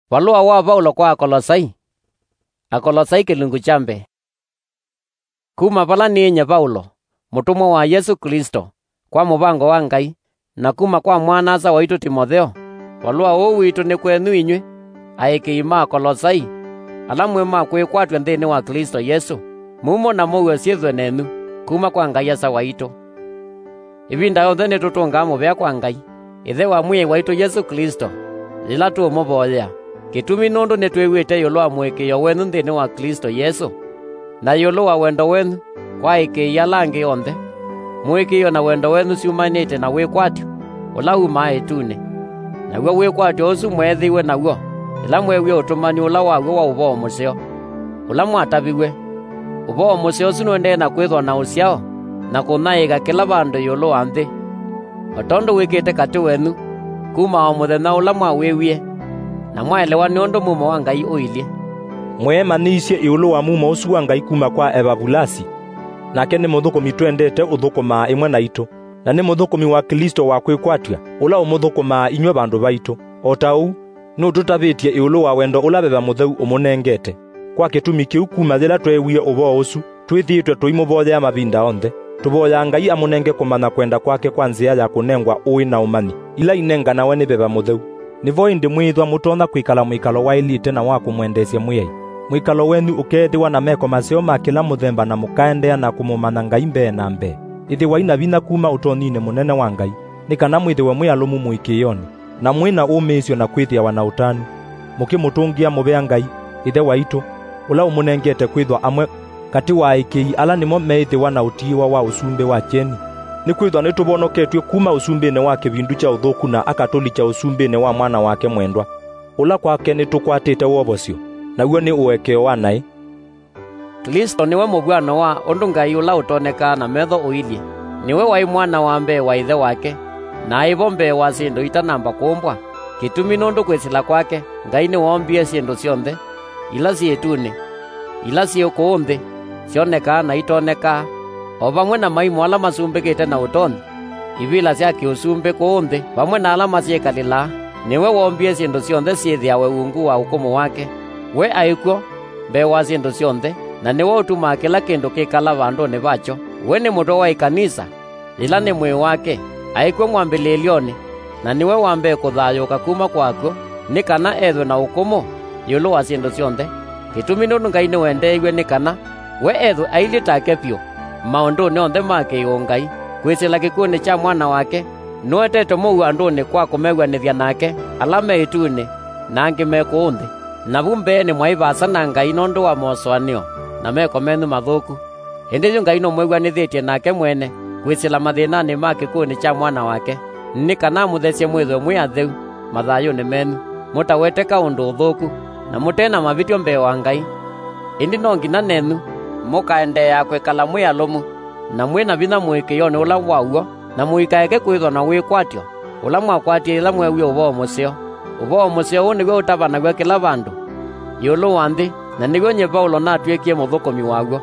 Walua wa Paulo kwa Akolosai. Akolosai kilungu chambe. Kuma pala ninya Paulo, mutumwa wa Yesu Kristo, kwa mubango wa Ngai, na kuma kwa mwanasa waitu Timotheo. Walua witu ni kwenu inywe, aikiima Akolosai, alamwe makwikwatwe nthini wa Kristo Yesu, mumo na muwe syithwe nenu, kuma kwa Ngai asa waitu. Ivinda yonthe ni tutunga muvea kwa Ngai, ithe wa mwiai waitu Yesu Kristo, lila tumuvoya. Kitumi nundu ni twiwite yulu wa mwikio wenu nthini wa Kristo Yesu, na yulu wa wendo wenu kwa ikiia langi yonthe. Mwikio na wendo wenu siumanite na wikwatyo ula uma itune, naguo wikwatyo usu mwethiwe naguo, ila mwewie utumani ula waguo wa uvoo museo, ula mwataviwe. Uvoo museo usu nuendee na kwithwa na usyao na kunaiga kila vandu yulu wa nthi, otondu wikite kati wenu kuma o muthenya ula mwawiwie, na mwaelewa ni undu mumo wa Ngai uilie. Mwemanisye iulu wa mumo usu wa Ngai kuma kwa Evabulasi, nake ni muthukumi twendete uthukuma imwe na itu, na ni muthukumi wa Kristo wa kwikwatya ula umuthukuma inywe bandu baitu. O ta uu nu tutavitie iulu wa wendo ula beba mutheu umunengete. Kwa kitumi kiu kuma thira twewie uvoo usu twithiitwe tuimuvoya mavinda onthe, tuvoya Ngai amunenge kumanya kwenda kwake kwa nzia ya kunengwa ui na umani ila inenganawe ni beba mutheu. Nivo indi mwithwa mutona kwikala mwikalo wa ilite na wa kumwendesya mwiai. Mwikalo wenu ukethiwa na meko maseo ma kila muthemba na mukaendea na kumumana Ngai mbee na mbee. Ithiwa ina vina kuma utonine munene wa Ngai, ni kana mwithiwe mwialumu muikioni, na mwina umisyo na kwithia wana utani, mukimutungia muvea Ngai ithe waitu ula umunengete kwithwa amwe kati wa aikii ala nimo meithiwa na utiiwa wa usumbi wa cheni. Ni kwithwa nituvonoketwe kuma usumbini wa kivindu cha uthuku na akatuli cha usumbini wa mwana wake mwendwa, ula kwake nitukwatite wovosyo, naguo ni uwekeo wa nai. Kristo niwe muvwano wa undu Ngai ula utoneka na metho uilie. Niwe wai mwana wa mbee wa ithe wake, na aivo mbee wa sindu itanamba kumbwa. Kitumi nundu kwisila kwake Ngai ni wombie sindu sionthe, ila siitune, ila siuku nthi, sioneka na itoneka, o vamwe na maimu ala masumbikite na utonthi, ivila sya kiusumbi kuu nthi, vamwe na ala masyikalila. Niwe wombie sindu sionthe syithiawe ungu wa ukumu wake. We aikuo mbee wa sindu sionthe, na niwe utumaa kila kindu kikala vanduni vacho. We ni muto wa ikanisa, ila ni mwii wake, aikuo mwambililioni, na niwe wambee kuthayuka kuma kwakuo, ni kana ethwe na ukumu yulu wa sindu sionthe. Kitumi nundu Ngai ni wendeiwe ni kana we ethwe ailitake pyu maunduni onthe ma kiungai, kwisila gikuuni cha mwana wake. Nuetete muu anduni kwa kumegwanithia nake ala meituni na angi meku nthi, na vumbeni mwaivasa na Ngai nundu wa mosoanio na meko menu mathuku. Hindi yu Ngai no mwigwanithitie nake mwene kwisila mathinani ma gikuuni cha mwana wake, ni kana muthesye mwithwe mwi atheu mathayuni menu, mutawete kaundu uthuku na mutena mavityo mbee wa Ngai. Indi no ngina nenu mukaendea kwikala mwialumu na mwina vinya mwikioni ula wauo, na muikaeke kwithwa na wikwatyo ula mwakwatie ila mwewie uvoo museo. Uvoo museo uu niwe utavanagwa kila vandu yulu wa nthi, na niwe nye Paulo natwikie muthukumi waguo.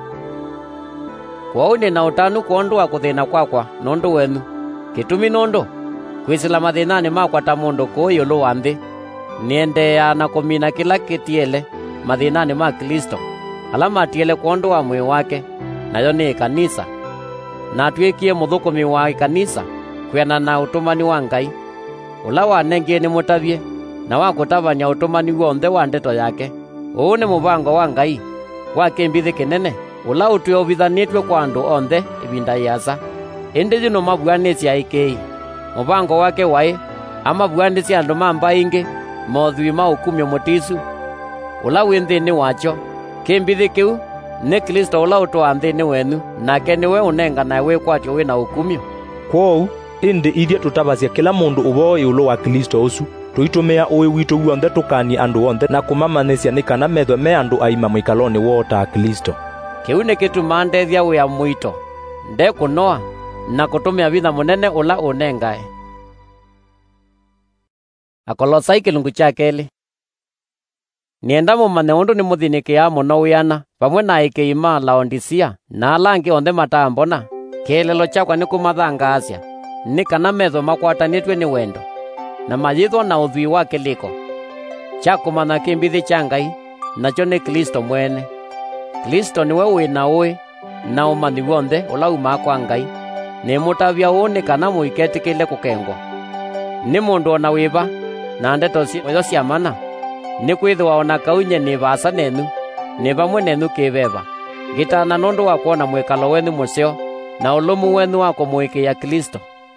Kwou ni na utanu kuondua kuthina kwakwa nundu wenu. Kitumi nundu kwisila mathinani makwa ta mundu kuu yulu wa nthi, niendea na kumina kila kitiele mathinani ma Kristo ala matiele kuondu wa mwii wake, nayo ni ikanisa. Na atwikie muthukumi wa ikanisa kwena na utumani wa Ngai ula wanengie ni mutavie na wa kutavanya utumani wonthe wa ndeto yake. Uu ni muvango wa Ngai wa kimbithi kinene ula utwiovithanitwe kwa andu onthe ivinda yiasa. Indi yu numavwanisya aikii muvango wake wai amavwanisya andu ma mbai ingi mothui ma ukumyo mutisu ula wi nthini wacho. Kimbithi kiu ni Kristo ula utwaa nthini wenu, nake niwe unenganae wikwatyo wina ukumyo. Kwou indi ithie tutavasya kila mundu uvoo iulu wa Kristo usu, tuitumia ui witu wonthe tukanie andu onthe na kumamanisya ni kana methwe me andu aima mwikaloni woo ta Kristo. Kiu ni kituma ndethia wia mwito nde kunoa na kutumia vitha munene ula unengae. Akolosai kilungu cha keli. Nienda mumane undu ni muthinikia muno wiana pamwe na ikiima Laodicea na alangi onthe matambona. Kielelo chakwa ni kumathangaasya ni kana metho makwatanitwe ni wendo na mayithwa na uthui wa kiliko. cha kumana kimbithi cha Ngai nacho ni Kristo mwene. Kristo niwe wina ui na umani wonthe ula uma kwa Ngai, ni mutavya uni kana muiketikile kukengwa. Ni mundu ona wiva na ndeto cio cia mana, ni kwithwa ona kaunye ni vasa nenu, ni vamwe nenu kiveva, gitana nundu wa kuona mwikalo wenu museo na ulumu wenu wa kumuikia Kristo.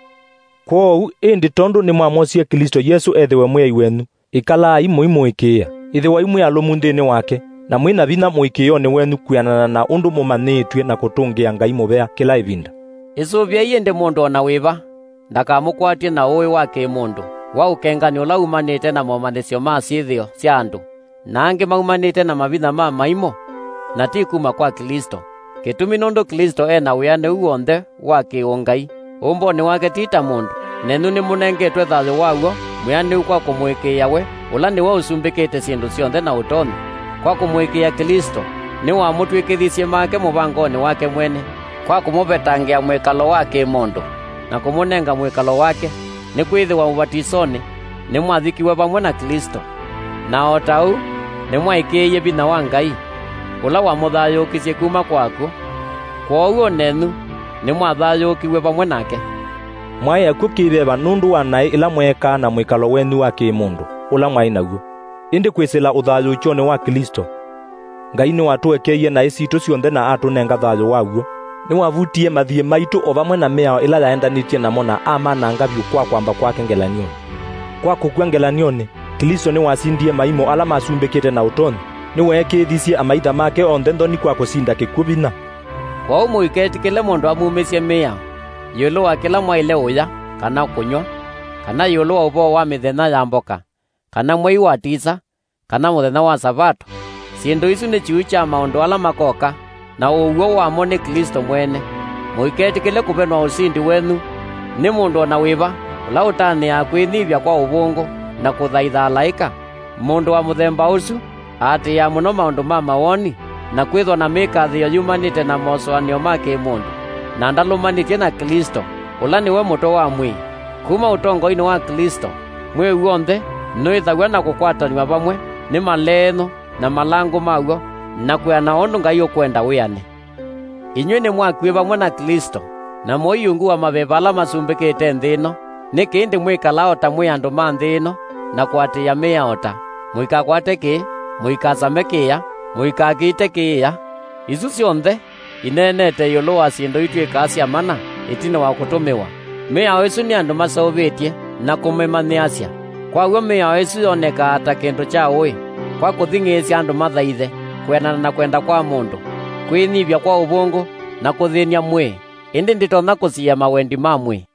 Kwou indi tondu ni mwamosie Kristo Yesu ethiwe mwei wenu, ikalai muimuikia ithiwa imwe alumu nthini wake, na mwina vina muikioni wenu kwianana na undu mumanitwe na kutungia Ngai muvea kila ivinda. Icuvia indi mundu ona wiva ndakamukwatie na ui wa kimundu wa ukengani ula umanite na momanisio ma ciithio cia andu, na angi maumanite na mavitha ma maimo na ti kuma kwa Kristo. Gitumi nundu Kristo ena wiane uonthe wa kiungai, umboni wake tita mundu, nenu ni munengetwe thayo waguo mwiani kwa kumwikia we ula niwe usumbikite sindu cionthe na utoni. Kwa kumwikia Kristo ni wamutwikithisie make muvangoni wake mwene, kwa kumuvetangia mwikalo wake mundu na kumunenga mwikalo wake, ni kwithiwa ubatisoni ni mwathikiwe vamwe na Kristo, na otau ni mwaikiie vina wa Ngai ula wamuthayukisie kuma kwaku. Kwouo nenu ni mwathayukiwe vamwe nake. Mwaiaku kiveva nundu wa nai ila mweka na mwikalo wenu wa kimundu ula mwai naguo, indi kwisila uthayukioni wa Kristo. Ngai ni watuekeie na isitu cionthe na atunenga thayo waguo, ni wavutie mathie maitu o vamwe na miao ila yaendanitie namo na amananga vyu kwa kwamba kwake ngelanioni. Kwa kukua ngelanioni, Kristo ni wasindie maimo ala masumbikite na utoni, ni wekithisie amaitha make onthe nthoni kwa kusinda kikuvina. Kwou muiketikile mundu amumisie miao yulu wa kila mwaile uya kana kunywa, kana yulu wa uvoo wa mithenya ya mboka, kana mwei wa tisa, kana muthenya wa sabato. Sindu isu ni chiu cha maundu ala makoka, na uguo wamo ni Kristo mwene. Muiketikile kuvenwa usindi wenu ni mundu ona wiva ula utania kwithivya kwa uvungu na kuthaitha alaika. Mundu wa muthemba usu atiia muno maundu ma mawoni na kwithwa na mikathio yumanite na mosoanio ma kimundu, na ndalumanitye na Kristo ula niwe muto wa mwi. Kuma utongo-ini wa Kristo mwi wonthe nwithagwa na kukwataniwa vamwe ni maleno na malango maguo na kwiana undu Ngai ukwenda wiane. Inyuĩ ni mwakue vamwe na Kristo na muiyungu wa maveva ala masumbikite nthi ino, ni kindi mwikala ta mwi andu ma nthi ino na kwatia miaota. Mwikakwate ki, mwikasame kia, mwikakite kia. Isu cionthe inenete yulu wa sindu itwika cia mana itine wa kutumiwa. Miao isu ni andu masauvitie na kumimaniacia. Kwaguo miao isu yoneka ta kindu cha ui kwa kuthing'isia andu mathaithe kwenana na kwenda kwa mundu, kwinivya kwa uvungu na kuthinia mwi, indi nditona kusia mawendi ma mwi.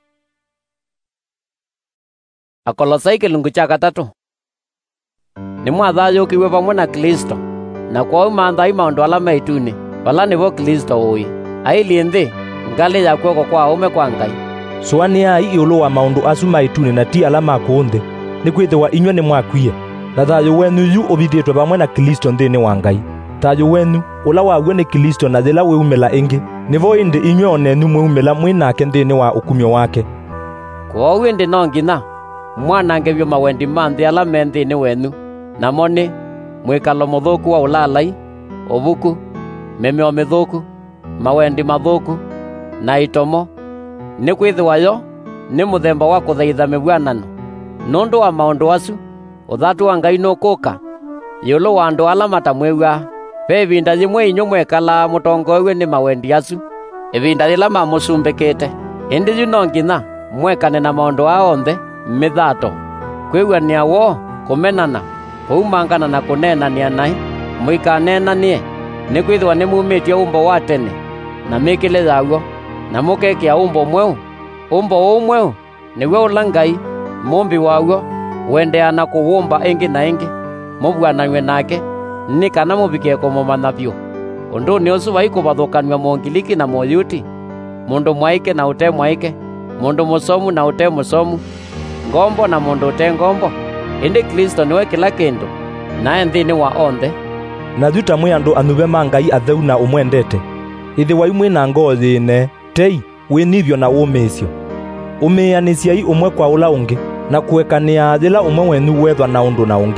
Akolosai kilungu cha 3. Ni mwathayukiwe vamwe na Kristo, na kwou manthai maundu ala maituni vala nivo Kristo ui aili nthi ngali ya kwoko kwa ume kwa Ngai. Suaniai iulu wa maundu asu maituni na ti ala makunthi, ni kwithiwa inywe ni mwakwie na thayo wenu yu uvithitwe vamwe na Kristo nthini wa Ngai. Thayo wenu ula waguo ni Kristo na thila wiumila ingi, nivo indi inywe onenu mwiumila mwinake nthini wa ukumyo wake. Kwou indi no nginya mwanangevyo mawendi ma nthi ala me nthini wenu, namo ni mwikalo muthuku wa ulalai, uvuku, memeo mithuku, mawendi mathuku na itomo. Ni kwithiwa yo ni muthemba wa kuthaitha mivwanano. Nundu wa maundu asu uthatu wa Ngai nukuka yulu wa andu ala matamwegwa. Pe ivinda yimwe inyu mwekala mutongoiwe ni mawendi asu, ivinda rila mamusumbikite, indi yu no nginya mwekane na maundu ao onthe mithato, kwiwania wo, kumenana, kuumangana na kunenania nai. Mwikanenanie ni kwithiwa ni mumitie umbo wa tene na mikile yaguo, na mukekia umbo mweu. Umbo umweu niwe ula Ngai mumbi waguo wendeana kuwumba ingi na ingi muvwananywe nake, ni kana muvikie kumumana vyu. Undu ni usu vai kuvathukanua mongiliki na moyuti, mundu mwaike na ute mwaike, mundu musomu na ute musomu, ngombo na mundu ute ngombo. Indi Kristo niwe kila kindu nae nthini wa onthe. Na thuta mwi andu anuve ma Ngai atheu na umwendete, ithiwa imwe na ngoo thine tei winivyo na umisio, umianiciai umwe kwa ula ungi na kuekania thila umwe wenu wethwa na undu na ungi.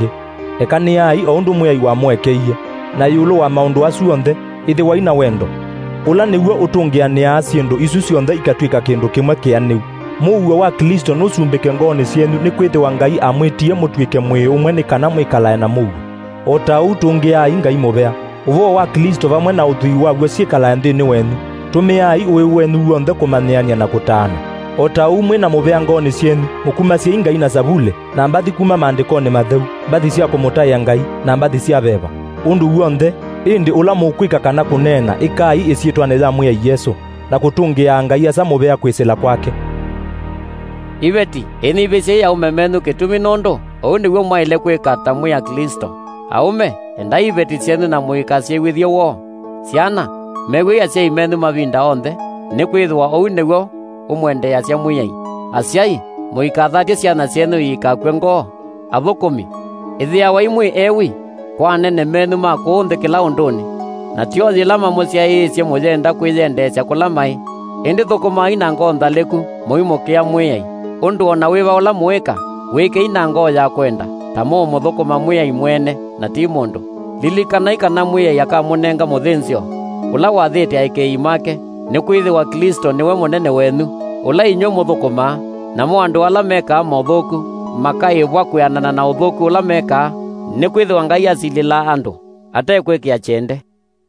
ekaniai o undu muyai wamwekeiye na yulu wa maundu acio onthe ithi waina wendo ula niguo utungiania ciendu isu cionthe ikatwika kindu kimwe kianiu. Muuo wa Kristo nucumbike ngoni cienu ni kwithiwa Ngai amwitie mutwike mwi umwe ni kana mwikalae na muuo. O ta utungiai Ngai mubea uvo wa Kristo vamwe na uthui waguo ciikalae nthini wenu. Tumiai uiu wenu wonthe kumaneania na kutaana. O ta umwe na mubea ngoni cienu mukumacie Ngai na zabule na mbathi kuma maandikoni matheu, mbathi cia kumutaya Ngai na mbathi cia beba. Undu wonthe indi ula mukwika kana kunena ikai iciitwane ya mwiya Yesu na kutungia Ngai asa mubea kwisila kwake. Ibeti eni bese ya umemenu kitumi nondo oundi we mwaile kwika ta mwiya Kristo. Aume enda ibeti cienu na muikacie withio wo. Ciana megwi ya cia imenu mavinda onthe ni kwithwa oundi wo umwende ya cia mwiyai. Aciai muikathatie ciana cienu ikakwe ngoo. Athukumi ithia wa imwe ewi kwa nene menu makunthe kila unduni na tio thilama muciaicie mujenda kwiyendesya kula mai indi thukumai na ngoo nthaliku muimukia mwiyai. Undu ona wiva ula muika wike ina ngoo ya kwenda ta muthukuma mwiyai mwene na ti mundu. Lilikanai kana mwiyai akamunenga muthinzio ula wathite aikei make ni kwithiwa Kristo niwe munene wenu ula inyo muthukuma na mwandu ala meka mothuku makaibwa kwianana na uthuku ula meka ni kwithiwa Ngai asilila andu atekwikia chende.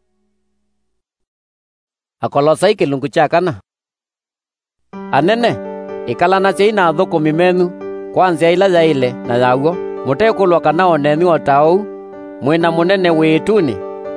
Akolosai kilungu cha kana. Anene ikalana cheina athukumi menu kwanzia ila yaile na yaguo mutekulwa kana onenu otau mwina munene wituni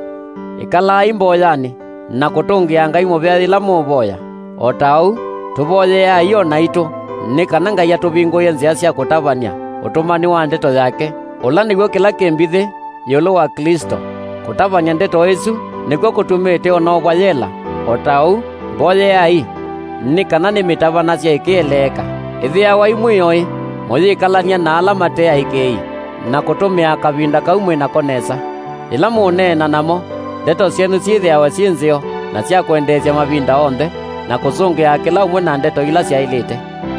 ikala imboyani na kutungia Ngai mubea ila muboya otau tuboye ya iyo naitu ni kana Ngai atuvinguye nzia cia kutavania utumani wa ndeto yake ula niguo kila kimbithi yulu wa Kristo. Kutavanya ndeto isu niguo kutumite onogwa yela otau boye ai ni kana ni mitavana cia ikieleka ithia wa imwiyoi muyikalania na ala mate aikei na kutumia kavinda kaumwe na konesa ila munena namo ndeto cienu ciithiawa ciinzio na cia kwendesya mavinda onthe na kusungia kila umwe na ndeto ila ciailite.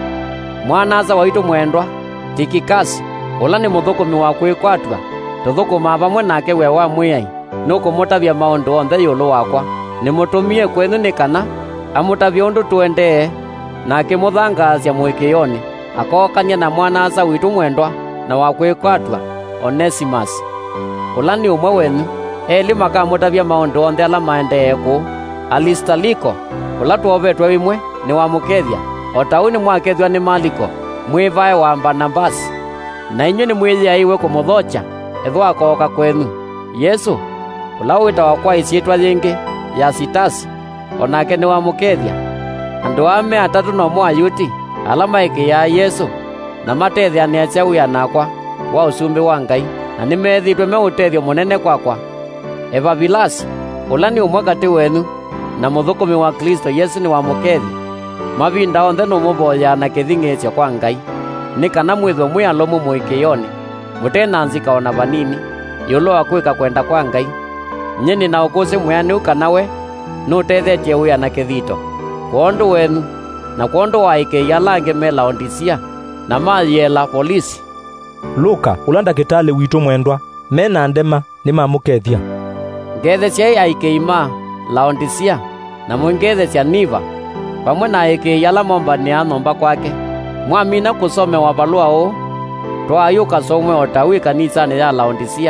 Mwanasa waitu mwendwa Tikikasi ula ni muthukumi wa kwikwatua tuthukuma vamwe nake we wa mwiyai nukumutavia maundu onthe yulu wakwa nimutumie kwenu ni kana amutavia undu tuendee na akimuthangasya mwikiyoni akokania na mwanasa witu mwendwa na wa kwikwatua Onesimus ula ni umwe wenu eli makamutavia maundu onthe ala maendee ku. Alistaliko ula tuovetwe imwe ni wa mukethia otau ni mwakethwa ni Maliko mwivae wa Barnabasi na inyo ni mwithia iwe kumuthocha ethwa akoka kwenu. Yesu ula witawa kwa isiitwa yingi ya Sitasi onake ni wa mukethia. Andu ame atatu no mwayuti ala maiki ya Yesu na matethia ni acia wianakwa wa usumbi wa Ngai na nimethitwe me utethio munene kwakwa. Evavilasi ula ni umwe kati wenu na muthukumi wa Kristo Yesu ni wa mukethi mavinda onthe numuvoya na kithingisyo kwa Ngai ni kana mwithwe mwialomu muikiyoni mutena nzika ona vanini yulu wa kwika kwenda kwa Ngai. Nyeni na ukusi mwianiu kana we nutethetie wia na kithito kwondu wenu na kwondu wa ikei alange me Laodicea na mayela polisi. Luka ula ndakitali witu mwendwa mena ndema ni mamukethia. Ngethecia aikei ma Laodicea na mwingethecia Niva pamwe na aikei ala mombania nomba kwake. Mwamina kusome wa valua o twayuka somwe otawi kanisani ya Laodicea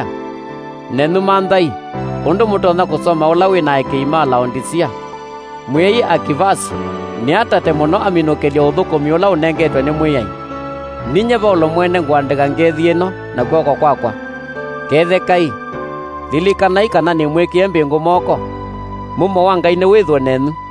nenu manthai undu mutonya kusoma ula wina aikei ma Laodicea. Mwiyai Akivasi ni atate muno aminukilia uthukumi ula unengetwe ni mwiyai. Ninye Paulo mwene ngwandika ngethi ino na guoko kwakwa. Kethekai lilikanai kana ni mwikie mbingu moko mumo wa Ngai ni withwo nenu